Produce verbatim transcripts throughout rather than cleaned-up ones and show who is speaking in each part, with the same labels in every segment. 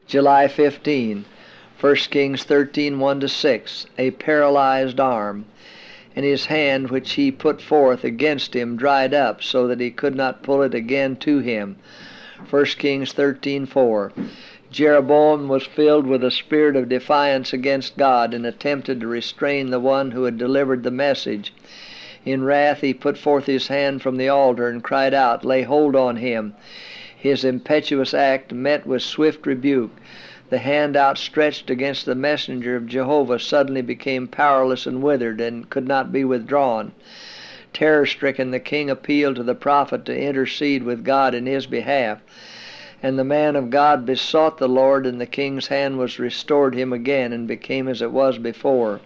Speaker 1: July fifteenth, First Kings thirteen, one to six, a paralyzed arm, and his hand which he put forth against him dried up, so that he could not pull it again to him. First Kings thirteen, four. Jeroboam was filled with a spirit of defiance against God and attempted to restrain the one who had delivered the message. In wrath he put forth his hand from the altar and cried out, "Lay hold on him." His impetuous act met with swift rebuke. The hand outstretched against the messenger of Jehovah suddenly became powerless and withered, and could not be withdrawn. Terror-stricken, the king appealed to the prophet to intercede with God in his behalf. And the man of God besought the Lord, and the king's hand was restored him again, and became as it was before.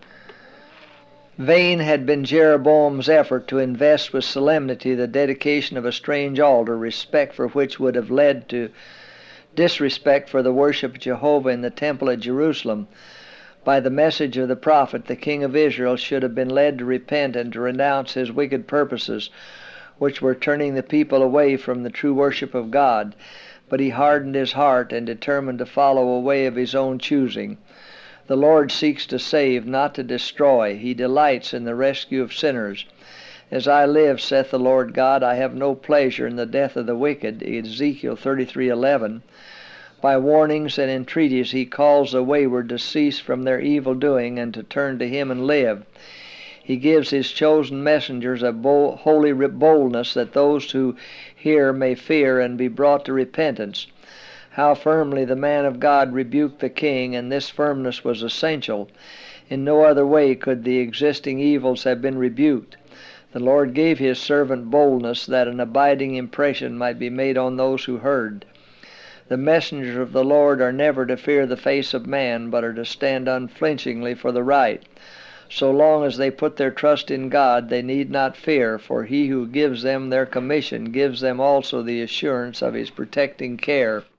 Speaker 1: Vain had been Jeroboam's effort to invest with solemnity the dedication of a strange altar, respect for which would have led to disrespect for the worship of Jehovah in the temple at Jerusalem. By the message of the prophet, the king of Israel should have been led to repent and to renounce his wicked purposes, which were turning the people away from the true worship of God. But he hardened his heart and determined to follow a way of his own choosing. The Lord seeks to save, not to destroy. He delights in the rescue of sinners. As I live, saith the Lord God, I have no pleasure in the death of the wicked. Ezekiel thirty-three, eleven. By warnings and entreaties he calls the wayward to cease from their evil doing and to turn to him and live. He gives his chosen messengers a bold, holy boldness that those who hear may fear and be brought to repentance. How firmly the man of God rebuked the king, and this firmness was essential. In no other way could the existing evils have been rebuked. The Lord gave his servant boldness that an abiding impression might be made on those who heard. The messengers of the Lord are never to fear the face of man, but are to stand unflinchingly for the right. So long as they put their trust in God, they need not fear, for he who gives them their commission gives them also the assurance of his protecting care.